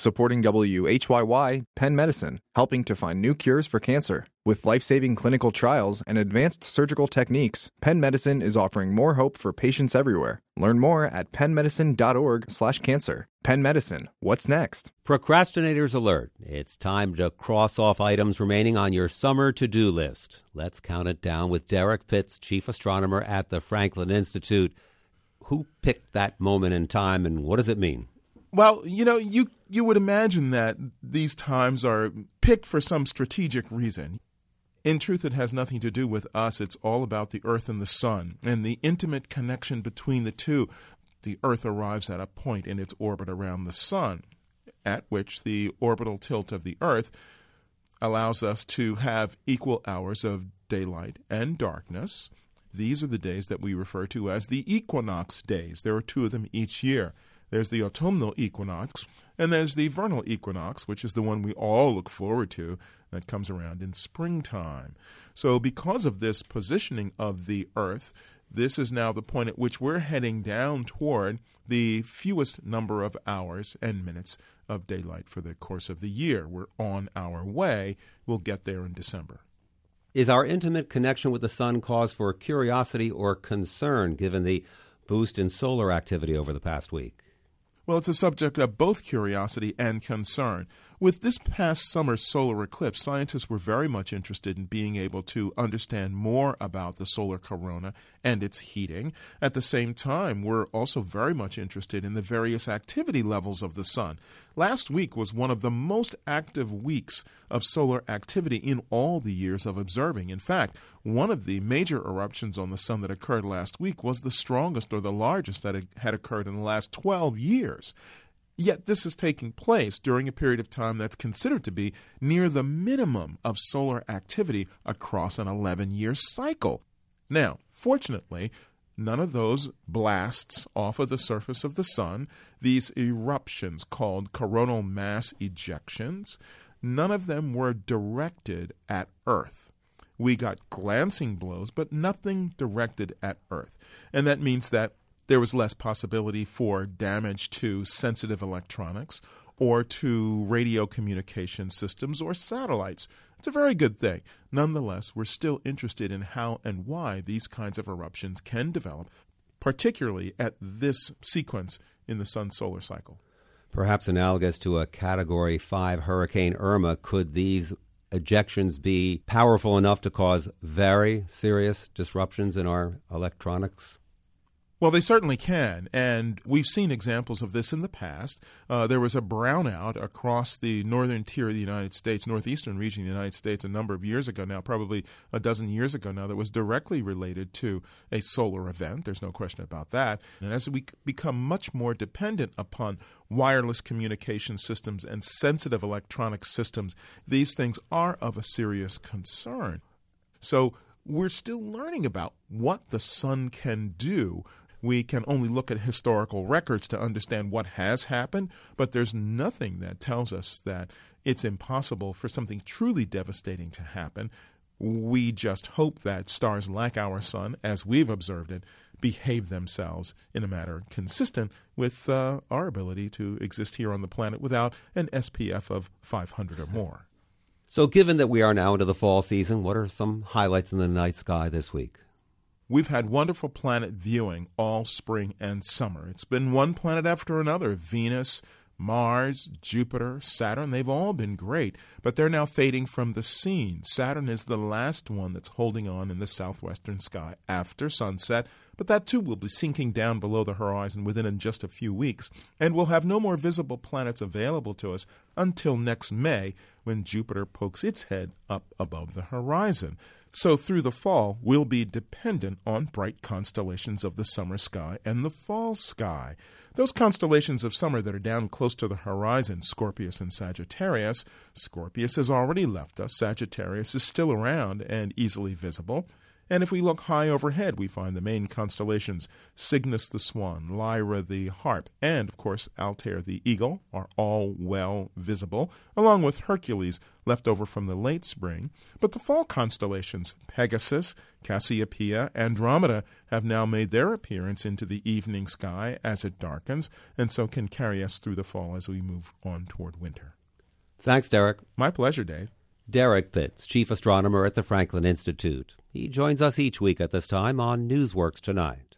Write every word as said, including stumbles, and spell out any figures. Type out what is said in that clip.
Supporting W H Y Y, Penn Medicine, helping to find new cures for cancer. With life-saving clinical trials and advanced surgical techniques, Penn Medicine is offering more hope for patients everywhere. Learn more at pennmedicine.org slash cancer. Penn Medicine, what's next? Procrastinators alert. It's time to cross off items remaining on your summer to-do list. Let's count it down with Derek Pitts, chief astronomer at the Franklin Institute. Who picked that moment in time, and what does it mean? Well, you know, you, you would imagine that these times are picked for some strategic reason. In truth, it has nothing to do with us. It's all about the Earth and the Sun and the intimate connection between the two. The Earth arrives at a point in its orbit around the Sun, at which the orbital tilt of the Earth allows us to have equal hours of daylight and darkness. These are the days that we refer to as the equinox days. There are two of them each year. There's the autumnal equinox, and there's the vernal equinox, which is the one we all look forward to, that comes around in springtime. So because of this positioning of the Earth, this is now the point at which we're heading down toward the fewest number of hours and minutes of daylight for the course of the year. We're on our way. We'll get there in December. Is our intimate connection with the sun cause for curiosity or concern, given the boost in solar activity over the past week? Well, it's a subject of both curiosity and concern. With this past summer's solar eclipse, scientists were very much interested in being able to understand more about the solar corona and its heating. At the same time, we're also very much interested in the various activity levels of the sun. Last week was one of the most active weeks of solar activity in all the years of observing. In fact, one of the major eruptions on the sun that occurred last week was the strongest or the largest that had occurred in the last twelve years. Yet this is taking place during a period of time that's considered to be near the minimum of solar activity across an eleven-year cycle. Now, fortunately, none of those blasts off of the surface of the sun, these eruptions called coronal mass ejections, none of them were directed at Earth. We got glancing blows, but nothing directed at Earth. And that means that there was less possibility for damage to sensitive electronics or to radio communication systems or satellites. It's a very good thing. Nonetheless, we're still interested in how and why these kinds of eruptions can develop, particularly at this sequence in the sun's solar cycle. Perhaps analogous to a Category five Hurricane Irma, could these ejections be powerful enough to cause very serious disruptions in our electronics? Well, they certainly can, and we've seen examples of this in the past. Uh, there was a brownout across the northern tier of the United States, northeastern region of the United States, a number of years ago now, probably a dozen years ago now, that was directly related to a solar event. There's no question about that. And as we become much more dependent upon wireless communication systems and sensitive electronic systems, these things are of a serious concern. So we're still learning about what the sun can do. We can only look at historical records to understand what has happened, but there's nothing that tells us that it's impossible for something truly devastating to happen. We just hope that stars like our sun, as we've observed it, behave themselves in a manner consistent with uh, our ability to exist here on the planet without an S P F of five hundred or more. So given that we are now into the fall season, what are some highlights in the night sky this week? We've had wonderful planet viewing all spring and summer. It's been one planet after another. Venus, Mars, Jupiter, Saturn, they've all been great, but they're now fading from the scene. Saturn is the last one that's holding on in the southwestern sky after sunset, but that too will be sinking down below the horizon within just a few weeks, and we'll have no more visible planets available to us until next May, when Jupiter pokes its head up above the horizon. So through the fall, we'll be dependent on bright constellations of the summer sky and the fall sky. Those constellations of summer that are down close to the horizon, Scorpius and Sagittarius, Scorpius has already left us. Sagittarius is still around and easily visible. And if we look high overhead, we find the main constellations Cygnus the Swan, Lyra the Harp, and, of course, Altair the Eagle are all well visible, along with Hercules, left over from the late spring. But the fall constellations, Pegasus, Cassiopeia, Andromeda, have now made their appearance into the evening sky as it darkens, and so can carry us through the fall as we move on toward winter. Thanks, Derek. My pleasure, Dave. Derek Pitts, chief astronomer at the Franklin Institute. He joins us each week at this time on Newsworks Tonight.